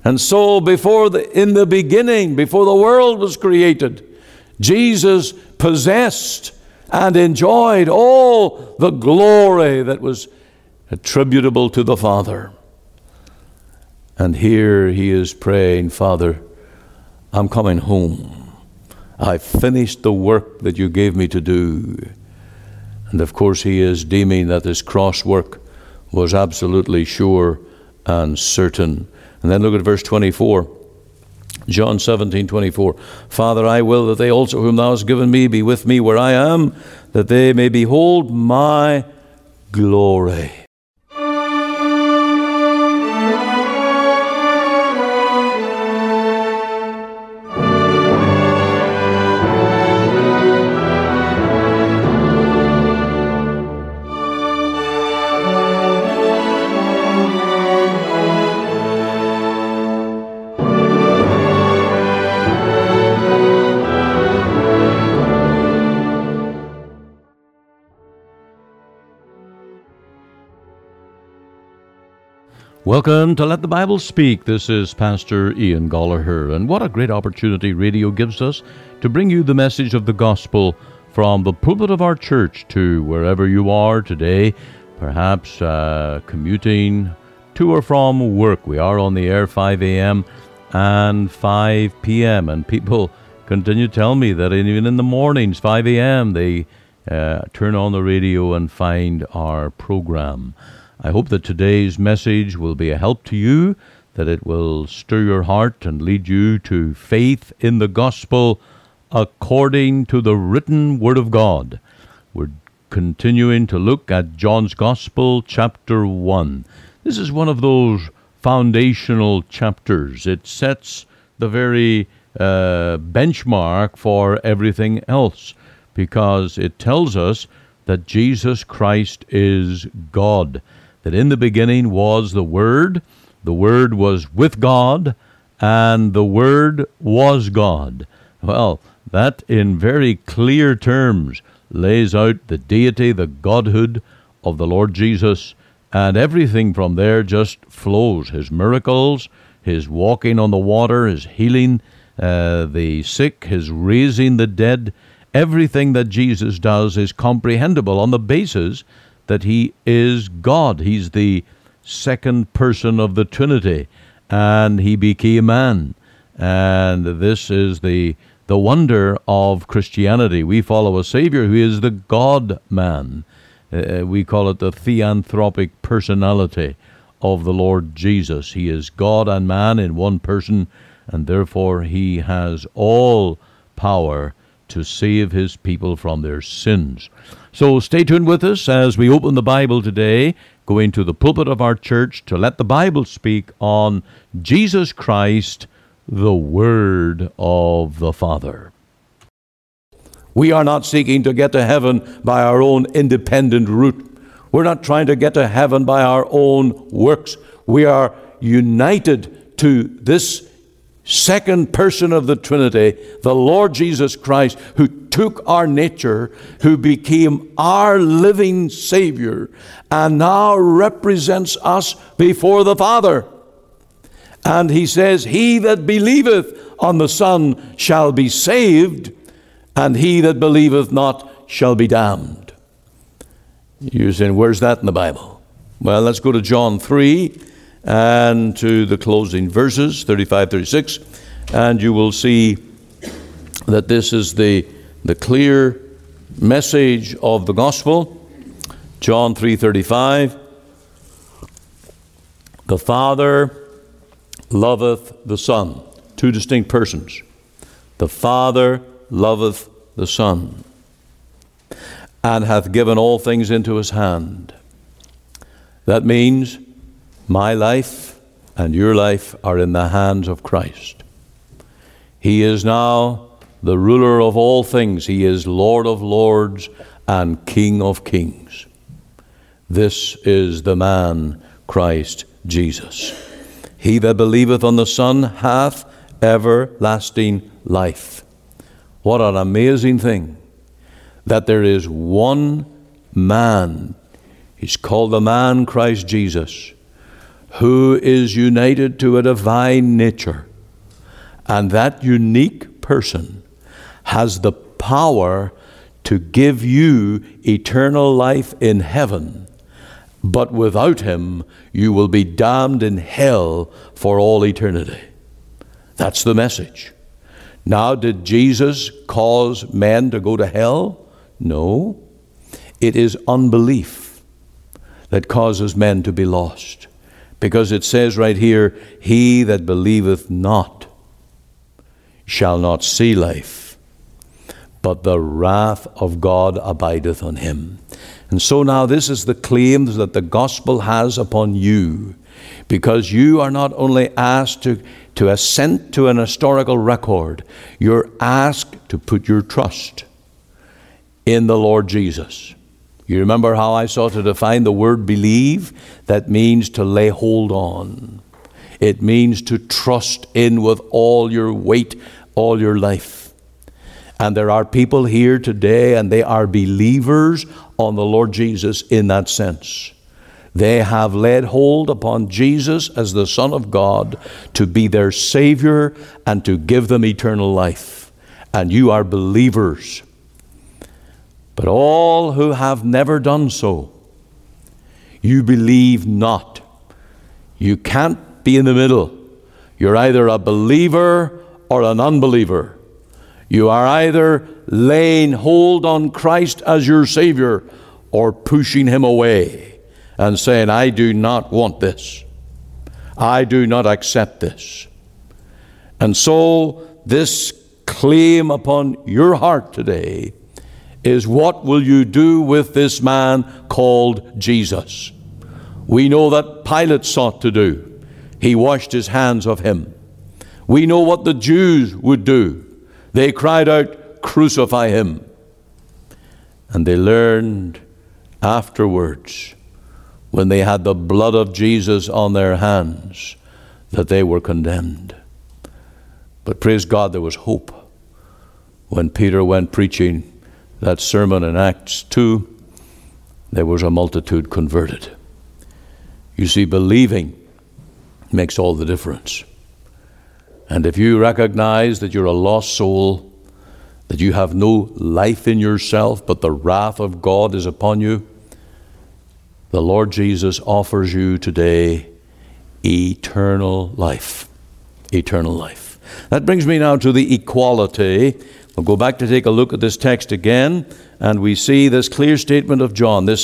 And so in the beginning, before the world was created, Jesus possessed and enjoyed all the glory that was attributable to the Father. And here he is praying, Father, I'm coming home. I've finished the work that you gave me to do. And of course he is deeming that this cross work was absolutely sure and certain. And then look at verse 24. John 17:24. Father, I will that they also whom thou hast given me be with me where I am, that they may behold my glory. Welcome to Let the Bible Speak. This is Pastor Ian Gollaher, and what a great opportunity radio gives us to bring you the message of the gospel from the pulpit of our church to wherever you are today, perhaps commuting to or from work. We are on the air 5 a.m. and 5 p.m., and people continue to tell me that even in the mornings, 5 a.m., they turn on the radio and find our program. I hope that today's message will be a help to you, that it will stir your heart and lead you to faith in the gospel according to the written word of God. We're continuing to look at John's Gospel, chapter 1. This is one of those foundational chapters. It sets the very benchmark for everything else, because it tells us that Jesus Christ is God. That in the beginning was the Word was with God, and the Word was God. Well, that in very clear terms lays out the deity, the godhood of the Lord Jesus, and everything from there just flows. His miracles, his walking on the water, his healing the sick, his raising the dead, everything that Jesus does is comprehensible on the basis that he is God. He's the second person of the Trinity, and he became man. And this is the wonder of Christianity. We follow a Savior who is the God-man. We call it the theanthropic personality of the Lord Jesus. He is God and man in one person, and therefore he has all power to save his people from their sins. So stay tuned with us as we open the Bible today, going to the pulpit of our church to let the Bible speak on Jesus Christ, the Word of the Father. We are not seeking to get to heaven by our own independent route. We're not trying to get to heaven by our own works. We are united to this second person of the Trinity, the Lord Jesus Christ, who took our nature, who became our living Savior, and now represents us before the Father. And he says, he that believeth on the Son shall be saved, and he that believeth not shall be damned. You're saying, where's that in the Bible? Well, let's go to John 3 and to the closing verses, 35, 36, and you will see that this is the clear message of the gospel. John 3:35, the Father loveth the Son. Two distinct persons. The Father loveth the Son, and hath given all things into his hand. That means my life and your life are in the hands of Christ. He is now the ruler of all things. He is Lord of lords and King of kings. This is the man, Christ Jesus. He that believeth on the Son hath everlasting life. What an amazing thing that there is one man. He's called the man Christ Jesus, who is united to a divine nature. And that unique person has the power to give you eternal life in heaven. But without him, you will be damned in hell for all eternity. That's the message. Now, did Jesus cause men to go to hell? No. It is unbelief that causes men to be lost. Because it says right here, he that believeth not shall not see life, but the wrath of God abideth on him. And so now this is the claims that the gospel has upon you, because you are not only asked to assent to an historical record, you're asked to put your trust in the Lord Jesus. You remember how I sought to define the word believe? That means to lay hold on. It means to trust in with all your weight, all your life. And there are people here today, and they are believers on the Lord Jesus in that sense. They have laid hold upon Jesus as the Son of God to be their Savior and to give them eternal life. And you are believers. But all who have never done so, you believe not. You can't be in the middle. You're either a believer or an unbeliever. You are either laying hold on Christ as your Savior or pushing him away and saying, I do not want this. I do not accept this. And so this claim upon your heart today is, what will you do with this man called Jesus? We know that Pilate sought to do. He washed his hands of him. We know what the Jews would do. They cried out, crucify him. And they learned afterwards, when they had the blood of Jesus on their hands, that they were condemned. But praise God, there was hope. When Peter went preaching that sermon in Acts 2, there was a multitude converted. You see, believing makes all the difference. And if you recognize that you're a lost soul, that you have no life in yourself, but the wrath of God is upon you, the Lord Jesus offers you today eternal life. Eternal life. That brings me now to the equality. We'll go back to take a look at this text again, and we see this clear statement of John, this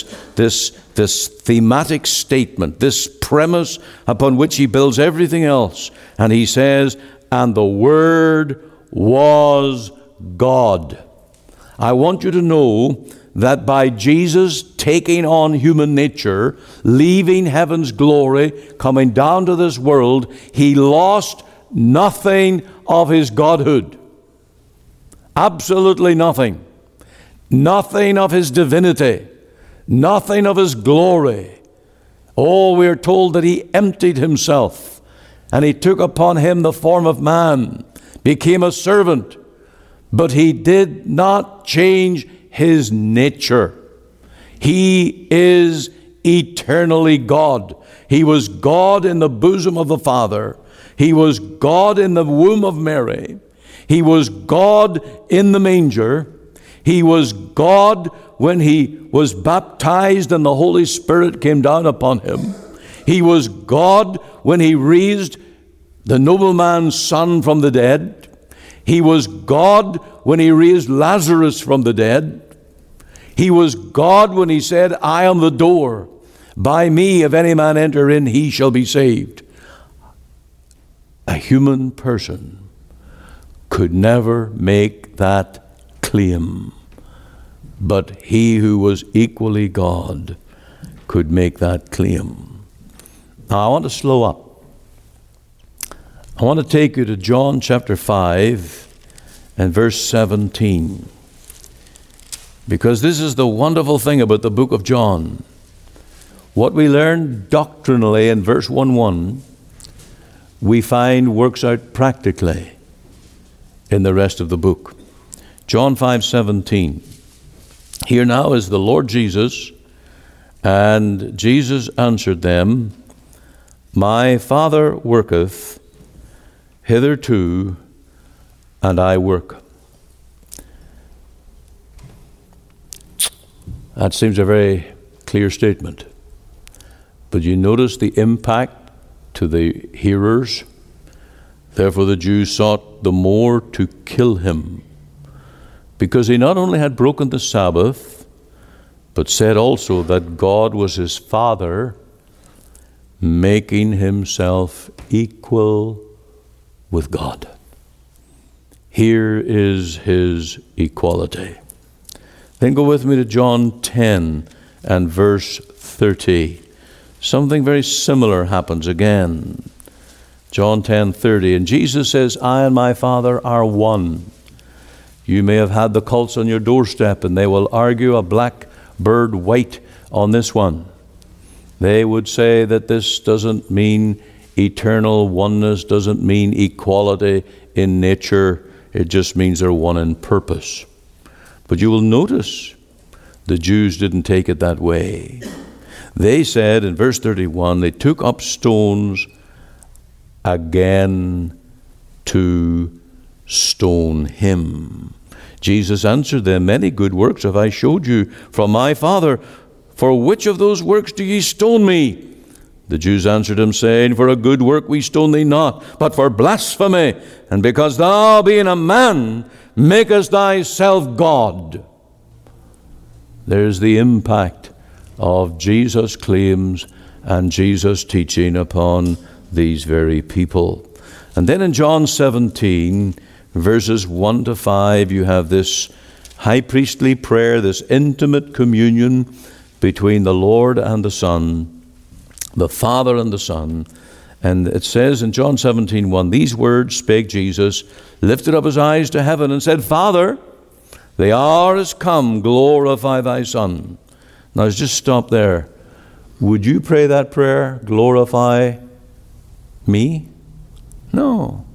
thematic statement, this premise upon which he builds everything else. And he says, and the Word was God. I want you to know that by Jesus taking on human nature, leaving heaven's glory, coming down to this world, he lost nothing of his godhood. Absolutely nothing. Nothing of his divinity. Nothing of his glory. Oh, we are told that he emptied himself, and he took upon him the form of man, became a servant, but he did not change his nature. He is eternally God. He was God in the bosom of the Father. He was God in the womb of Mary. He was God in the manger. He was God when he was baptized and the Holy Spirit came down upon him. He was God when he raised the nobleman's son from the dead. He was God when he raised Lazarus from the dead. He was God when he said, I am the door. By me, if any man enter in, he shall be saved. A human person could never make that claim, but he who was equally God could make that claim. Now, I want to slow up. I want to take you to John chapter 5 and verse 17. Because this is the wonderful thing about the book of John. What we learn doctrinally in verse 1:1, we find works out practically in the rest of the book. John 5:17. Here now is the Lord Jesus, and Jesus answered them, My Father worketh hitherto, and I work. That seems a very clear statement. But you notice the impact to the hearers. Therefore the Jews sought the more to kill him, because he not only had broken the Sabbath, but said also that God was his Father, making himself equal with God. Here is his equality. Then go with me to John 10 and verse 30. Something very similar happens again. John 10:30, and Jesus says, I and my Father are one. You may have had the cults on your doorstep, and they will argue a black bird white on this one. They would say that this doesn't mean eternal oneness, doesn't mean equality in nature. It just means they're one in purpose. But you will notice the Jews didn't take it that way. They said in verse 31, they took up stones again to stone him. Jesus answered them, many good works have I showed you from my Father. For which of those works do ye stone me? The Jews answered him, saying, for a good work we stone thee not, but for blasphemy, and because thou, being a man, makest thyself God. There's the impact of Jesus' claims and Jesus' teaching upon these very people. And then in John 17, verses 1 to 5, you have this high priestly prayer, this intimate communion between the Lord and the Son, the Father and the Son. And it says in John 17:1, these words spake Jesus, lifted up his eyes to heaven, and said, Father, the hour is come, glorify thy Son. Now let's just stop there. Would you pray that prayer, glorify me? No.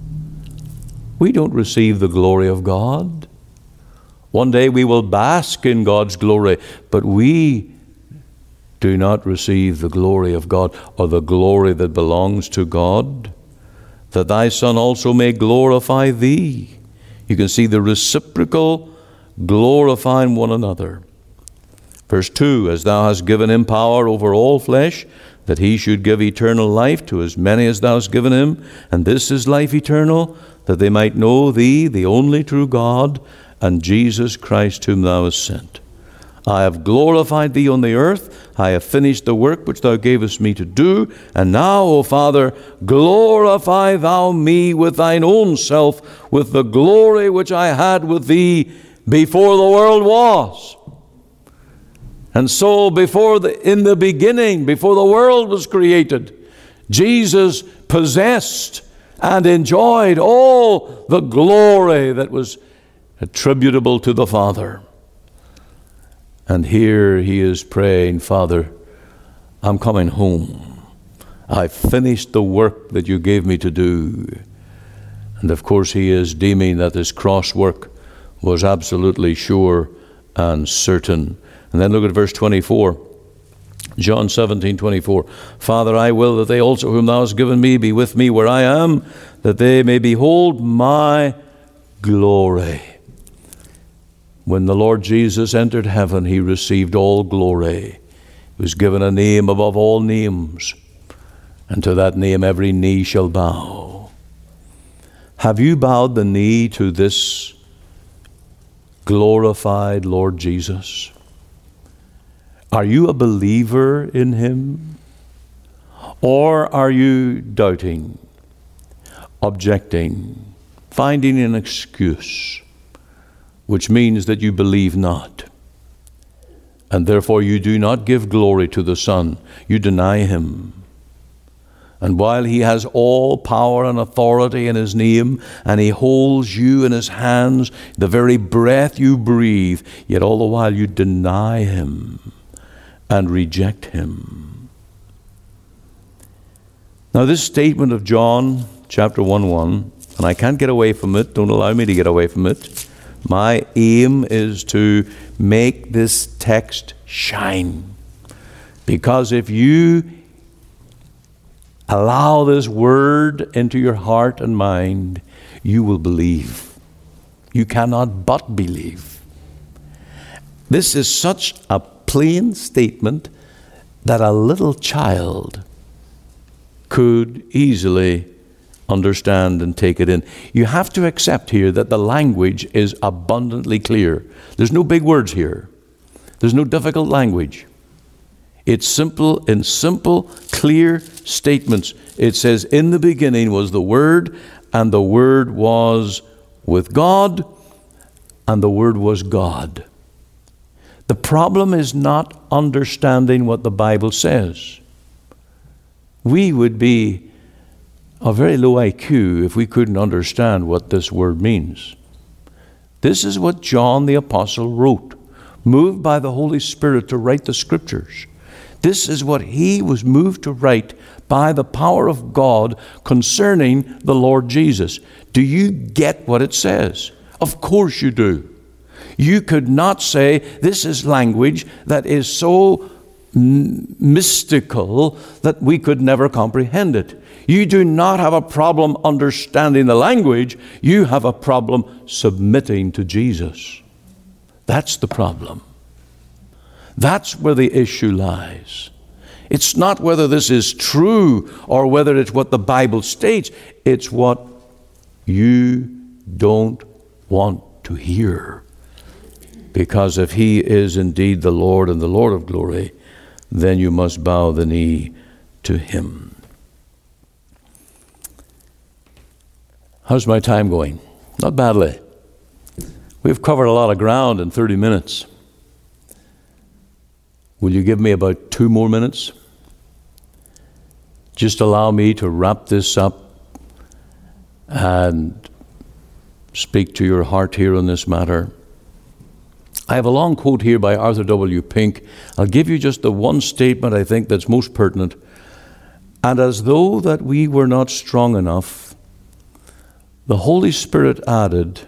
We don't receive the glory of God. One day we will bask in God's glory, but we do not receive the glory of God, or the glory that belongs to God, that thy Son also may glorify thee. You can see the reciprocal glorifying one another. Verse 2, as thou hast given him power over all flesh, that he should give eternal life to as many as thou hast given him, and this is life eternal, that they might know thee, the only true God, and Jesus Christ whom thou hast sent. I have glorified thee on the earth. I have finished the work which thou gavest me to do. And now, O Father, glorify thou me with thine own self, with the glory which I had with thee before the world was. And so in the beginning, before the world was created, Jesus possessed and enjoyed all the glory that was attributable to the Father. And here he is praying, Father, I'm coming home. I've finished the work that you gave me to do. And of course he is deeming that this cross work was absolutely sure and certain. And then look at verse 24. John 17:24. Father, I will that they also whom thou hast given me be with me where I am, that they may behold my glory. When the Lord Jesus entered heaven, he received all glory. He was given a name above all names, and to that name every knee shall bow. Have you bowed the knee to this glorified Lord Jesus? Are you a believer in him? Or are you doubting, objecting, finding an excuse, which means that you believe not, and therefore you do not give glory to the Son. You deny him. And while he has all power and authority in his name, and he holds you in his hands, the very breath you breathe, yet all the while you deny him and reject him. Now this statement of John chapter 1:1, and I can't get away from it, don't allow me to get away from it. My aim is to make this text shine. Because if you allow this word into your heart and mind, you will believe. You cannot but believe. This is such a plain statement that a little child could easily understand and take it in. You have to accept here that the language is abundantly clear. There's no big words here. There's no difficult language. It's simple, in simple, clear statements. It says, in the beginning was the Word, and the Word was with God, and the Word was God. The problem is not understanding what the Bible says. We would be a very low IQ if we couldn't understand what this word means. This is what John the Apostle wrote, moved by the Holy Spirit to write the Scriptures. This is what he was moved to write by the power of God concerning the Lord Jesus. Do you get what it says? Of course you do. You could not say this is language that is so mystical that we could never comprehend it. You do not have a problem understanding the language. You have a problem submitting to Jesus. That's the problem. That's where the issue lies. It's not whether this is true or whether it's what the Bible states. It's what you don't want to hear. Because if he is indeed the Lord and the Lord of glory, then you must bow the knee to him. How's my time going? Not badly. We've covered a lot of ground in 30 minutes. Will you give me about 2 more minutes? Just allow me to wrap this up and speak to your heart here on this matter. I have a long quote here by Arthur W. Pink. I'll give you just the one statement I think that's most pertinent. And as though that we were not strong enough, the Holy Spirit added,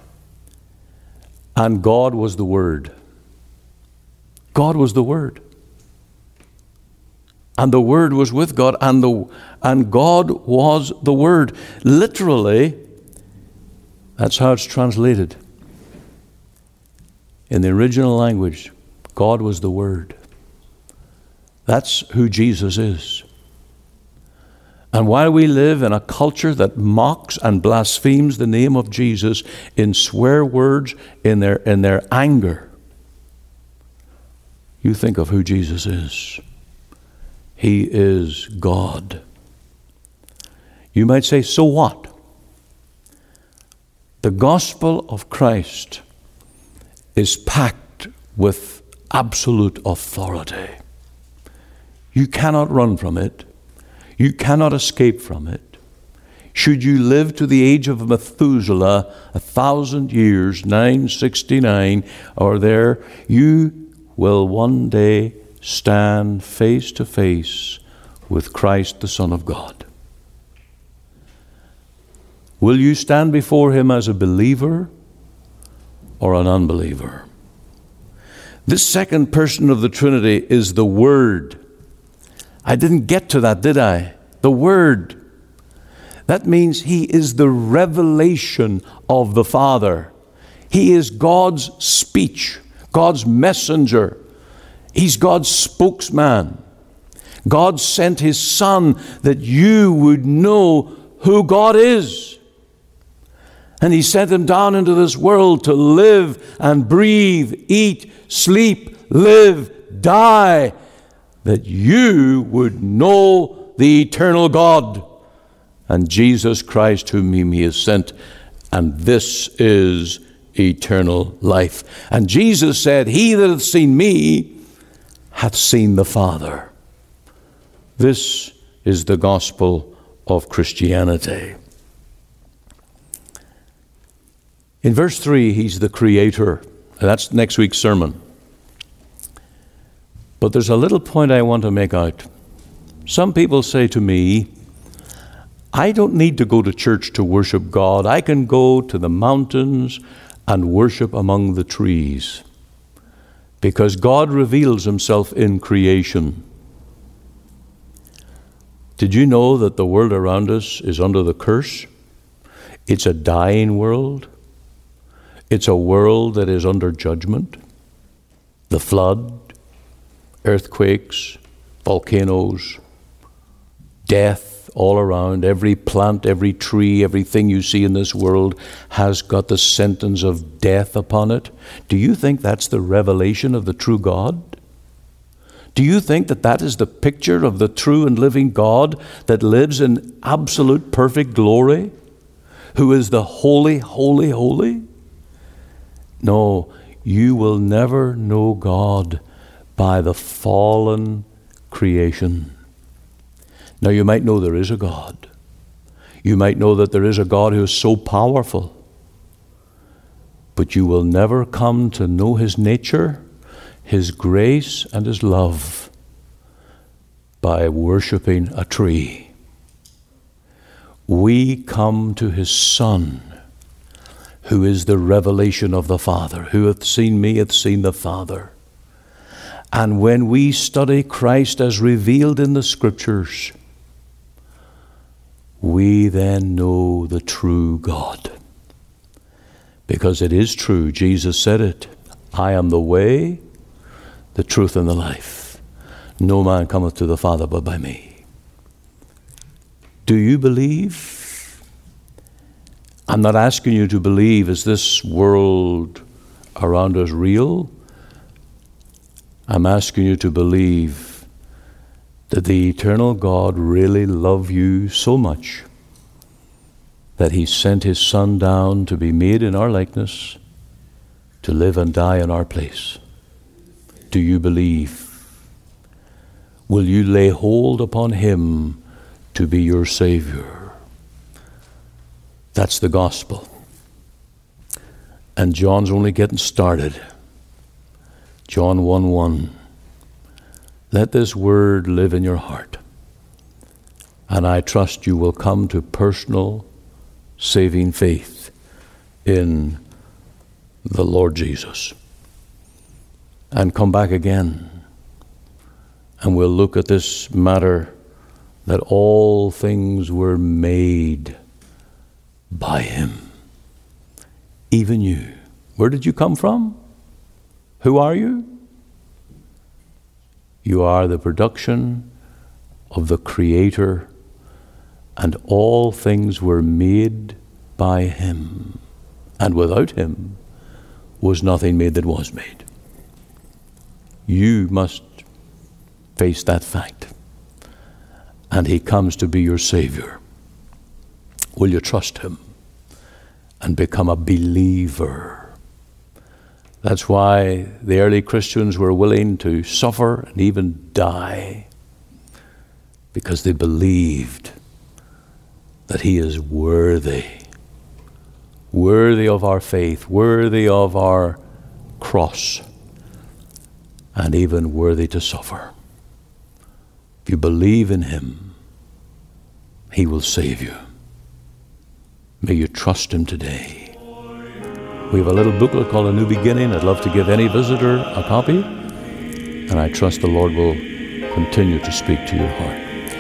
and God was the Word. God was the Word. And the Word was with God, and God was the Word. Literally, that's how it's translated. In the original language, God was the Word. That's who Jesus is. And while we live in a culture that mocks and blasphemes the name of Jesus in swear words, in their anger, you think of who Jesus is. He is God. You might say, so what? The gospel of Christ is packed with absolute authority. You cannot run from it. You cannot escape from it. Should you live to the age of Methuselah, 1,000 years, 969, or there, you will one day stand face to face with Christ, the Son of God. Will you stand before him as a believer or an unbeliever? This second person of the Trinity is the Word. I didn't get to that, did I? The Word. That means he is the revelation of the Father. He is God's speech, God's messenger. He's God's spokesman. God sent his Son that you would know who God is. And he sent him down into this world to live and breathe, eat, sleep, live, die, that you would know the eternal God and Jesus Christ whom he has sent. And this is eternal life. And Jesus said, he that hath seen me hath seen the Father. This is the gospel of Christianity. In verse 3, he's the creator. That's next week's sermon. But there's a little point I want to make out. Some people say to me, I don't need to go to church to worship God. I can go to the mountains and worship among the trees, because God reveals himself in creation. Did you know that the world around us is under the curse? It's a dying world. It's a world that is under judgment. The flood, earthquakes, volcanoes, death all around. Every plant, every tree, everything you see in this world has got the sentence of death upon it. Do you think that's the revelation of the true God? Do you think that that is the picture of the true and living God that lives in absolute perfect glory, who is the holy, holy, holy? No, you will never know God by the fallen creation. Now, you might know there is a God. You might know that there is a God who is so powerful, but you will never come to know His nature, His grace, and His love by worshiping a tree. We come to His Son, who is the revelation of the Father. Who hath seen me hath seen the Father. And when we study Christ as revealed in the Scriptures, we then know the true God. Because it is true, Jesus said it, I am the way, the truth, and the life. No man cometh to the Father but by me. Do you believe? I'm not asking you to believe, is this world around us real? I'm asking you to believe that the eternal God really loved you so much that He sent His Son down to be made in our likeness, to live and die in our place. Do you believe? Will you lay hold upon Him to be your Savior? That's the gospel. And John's only getting started. John 1:1. Let this word live in your heart, and I trust you will come to personal saving faith in the Lord Jesus. And come back again, and we'll look at this matter that all things were made by Him. Even you. Where did you come from? Who are you? You are the production of the Creator, and all things were made by Him. And without Him was nothing made that was made. You must face that fact. And He comes to be your Savior. Will you trust Him and become a believer? That's why the early Christians were willing to suffer and even die, because they believed that He is worthy of our faith, worthy of our cross, and even worthy to suffer. If you believe in Him, He will save you. May you trust Him today. We have a little booklet called A New Beginning. I'd love to give any visitor a copy, and I trust the Lord will continue to speak to your heart.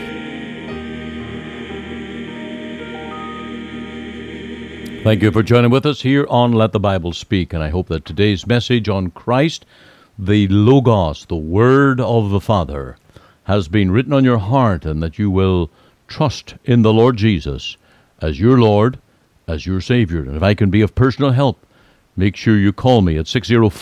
Thank you for joining with us here on Let the Bible Speak, and I hope that today's message on Christ, the Logos, the Word of the Father, has been written on your heart, and that you will trust in the Lord Jesus as your Lord, as your Savior. And if I can be of personal help, make sure you call me at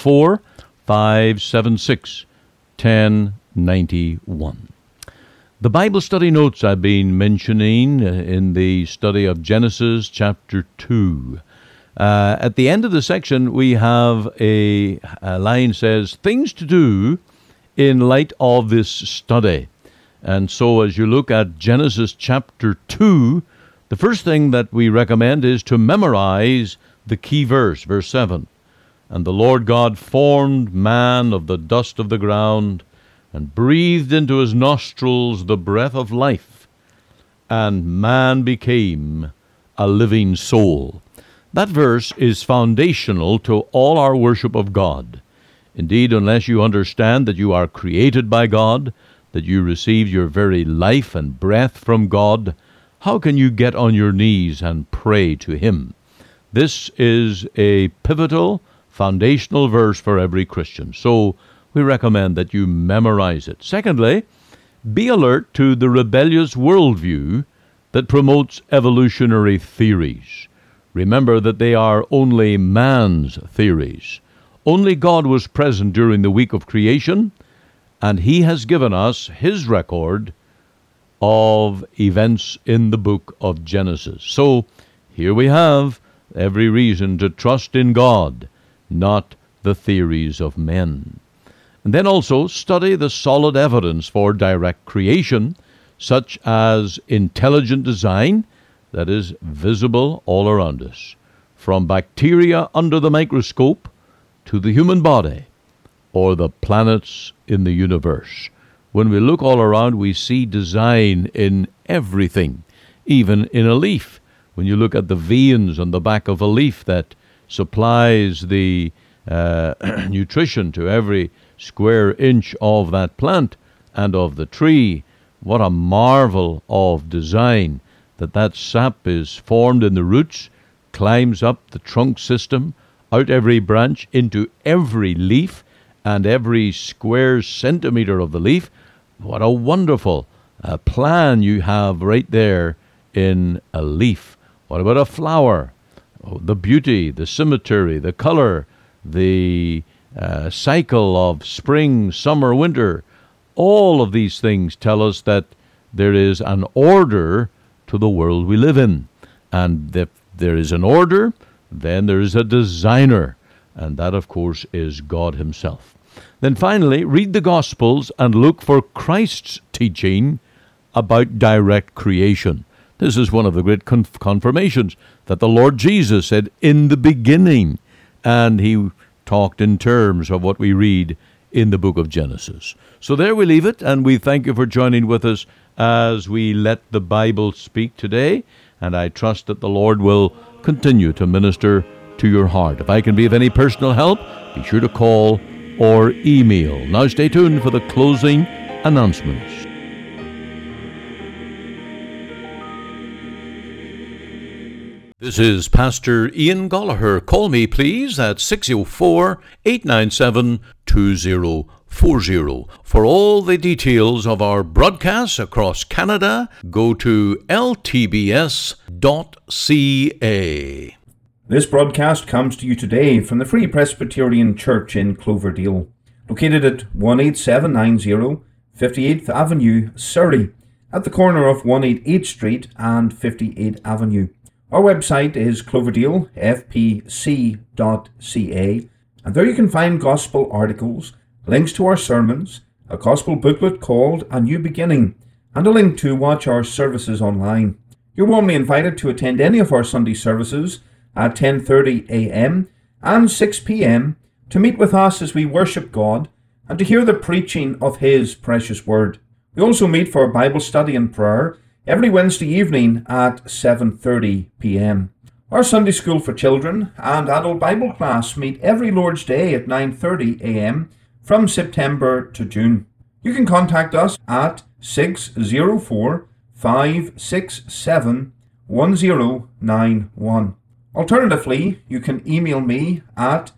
604-576-1091. The Bible study notes I've been mentioning in the study of Genesis chapter 2. At the end of the section, we have a line says, things to do in light of this study. And so as you look at Genesis chapter 2, the first thing that we recommend is to memorize the key verse, verse 7. And the Lord God formed man of the dust of the ground, and breathed into his nostrils the breath of life, and man became a living soul. That verse is foundational to all our worship of God. Indeed, unless you understand that you are created by God, that you received your very life and breath from God, how can you get on your knees and pray to Him? This is a pivotal, foundational verse for every Christian. So we recommend that you memorize it. Secondly, be alert to the rebellious worldview that promotes evolutionary theories. Remember that they are only man's theories. Only God was present during the week of creation, and He has given us His record of events in the book of Genesis. So here we have every reason to trust in God, not the theories of men. And then also study the solid evidence for direct creation, such as intelligent design that is visible all around us, from bacteria under the microscope to the human body or the planets in the universe. When we look all around, we see design in everything, even in a leaf. When you look at the veins on the back of a leaf that supplies the nutrition to every square inch of that plant and of the tree, what a marvel of design that sap is formed in the roots, climbs up the trunk system, out every branch, into every leaf and every square centimeter of the leaf. What a wonderful plan you have right there in a leaf. What about a flower? Oh, the beauty, the symmetry, the color, the cycle of spring, summer, winter. All of these things tell us that there is an order to the world we live in. And if there is an order, then there is a designer. And that, of course, is God Himself. Then finally, read the Gospels and look for Christ's teaching about direct creation. This is one of the great confirmations that the Lord Jesus said, "In the beginning," and He talked in terms of what we read in the book of Genesis. So there we leave it, and we thank you for joining with us as we let the Bible speak today, and I trust that the Lord will continue to minister to your heart. If I can be of any personal help, be sure to call or email. Now stay tuned for the closing announcements. This is Pastor Ian Goligher. Call me, please, at 604-897-2040. For all the details of our broadcasts across Canada, go to ltbs.ca. This broadcast comes to you today from the Free Presbyterian Church in Cloverdale, located at 18790 58th Avenue, Surrey, at the corner of 188 Street and 58th Avenue. Our website is cloverdalefpc.ca, and there you can find gospel articles, links to our sermons, a gospel booklet called A New Beginning, and a link to watch our services online. You're warmly invited to attend any of our Sunday services at 10:30 a.m. and 6 p.m. to meet with us as we worship God and to hear the preaching of His precious Word. We also meet for Bible study and prayer every Wednesday evening at 7:30 p.m. Our Sunday School for Children and Adult Bible class meet every Lord's Day at 9:30 a.m. from September to June. You can contact us at 604-567-1091. Alternatively, you can email me at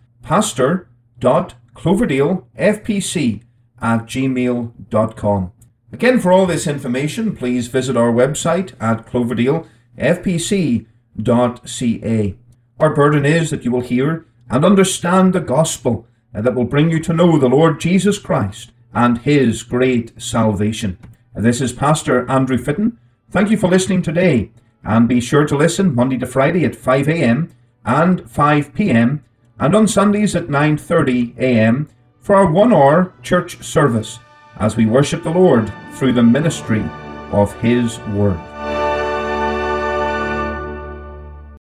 pastor.cloverdalefpc@gmail.com. Again, for all this information, please visit our website at cloverdalefpc.ca. Our burden is that you will hear and understand the gospel that will bring you to know the Lord Jesus Christ and His great salvation. This is Pastor Andrew Fitton. Thank you for listening today, and be sure to listen Monday to Friday at 5 a.m. and 5 p.m. and on Sundays at 9:30 a.m. for our 1-hour church service as we worship the Lord through the ministry of His Word.